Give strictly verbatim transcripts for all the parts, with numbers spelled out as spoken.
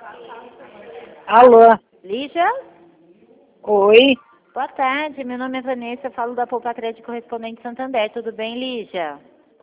Alô? Lígia? Oi? Boa tarde, meu nome é Vanessa, eu falo da Poupa Crédito Correspondente Santander. Tudo bem, Lígia?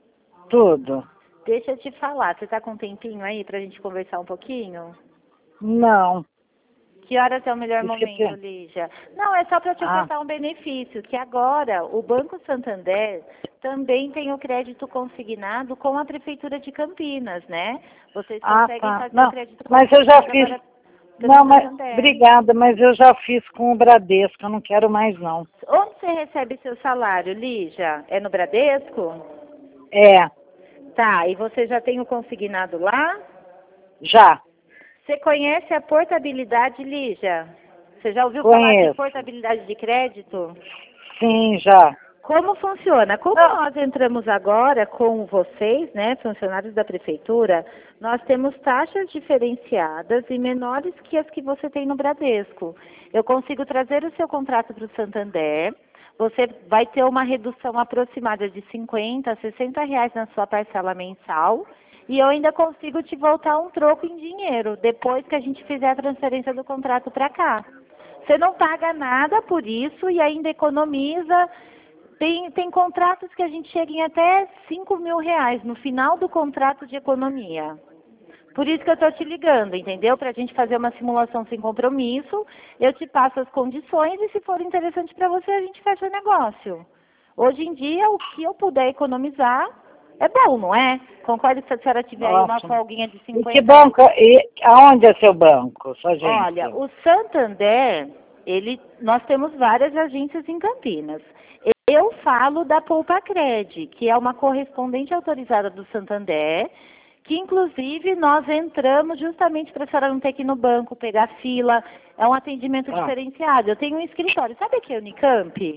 Tudo. Deixa eu te falar, você tá com um tempinho aí pra gente conversar um pouquinho? Não. Que horas é o melhor Isso que momento, tem. Lígia? Não, é só para te Ah, ofertar um benefício, que agora o Banco Santander também tem o crédito consignado com a Prefeitura de Campinas, né? Vocês ah, conseguem tá. fazer o Não, crédito mas eu já consignado fiz. agora pelo Não, mas Santander. obrigada, mas eu já fiz com o Bradesco, eu não quero mais não. Onde você recebe seu salário, Lígia? É no Bradesco? É, Tá, e você já tem o consignado lá? já. Você conhece a portabilidade, Lígia? Você já ouviu falar de Conheço. portabilidade de crédito? Sim, já. Como funciona? Como Não. nós entramos agora com vocês, né, funcionários da prefeitura, nós temos taxas diferenciadas e menores que as que você tem no Bradesco. Eu consigo trazer o seu contrato para o Santander, você vai ter uma redução aproximada de cinquenta a sessenta reais na sua parcela mensal e eu ainda consigo te voltar um troco em dinheiro depois que a gente fizer a transferência do contrato para cá. Você não paga nada por isso e ainda economiza. Tem, tem contratos que a gente chega em até cinco mil reais no final do contrato de economia. Por isso que eu estou te ligando, entendeu? Para a gente fazer uma simulação sem compromisso, eu te passo as condições e se for interessante para você, a gente fecha o negócio. Hoje em dia, o que eu puder economizar é bom, não é? Concorda que se a senhora tiver aí uma Ótimo. folguinha de E cinquenta que banco, e aonde é seu banco, sua Olha, agência? o Santander, ele, nós temos várias agências em Campinas. Eu falo da Poupa Cred, que é uma correspondente autorizada do Santander, que inclusive nós entramos justamente para a senhora não ter que ir no banco, pegar fila, é um atendimento Ah. diferenciado. Eu tenho um escritório, sabe aqui a Unicamp?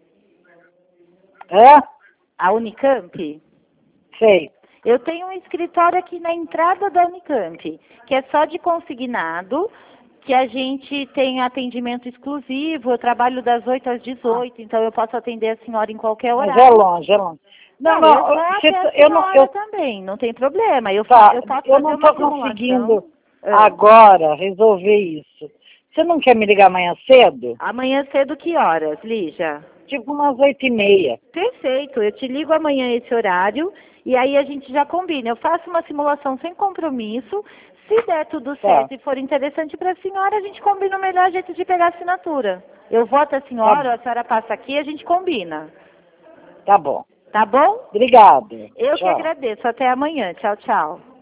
É? A Unicamp? Sei. Eu tenho um escritório aqui na entrada da Unicamp, que é só de consignado, que a gente tem atendimento exclusivo, eu trabalho das oito às dezoito, então eu posso atender a senhora em qualquer Mas horário. é longe, é longe. Não, Não, eu não, vou você- até a eu não, senhora eu, também, não tem problema. Eu, fa- tá, eu posso eu fazer não uma estou simulação. conseguindo Ah, agora resolver isso. Você não quer me ligar amanhã cedo? amanhã cedo, que horas, Lígia? Tipo umas oito e meia. Perfeito, eu te ligo amanhã esse horário e aí a gente já combina. Eu faço uma simulação sem compromisso. Se der tudo Tá, certo e for interessante para a senhora, a gente combina o melhor jeito de pegar a assinatura. Eu voto a tá, senhora, a senhora passa aqui e a gente combina. tá bom. Tá bom? Obrigado. Eu que Tchau. agradeço. Até amanhã. Tchau, tchau.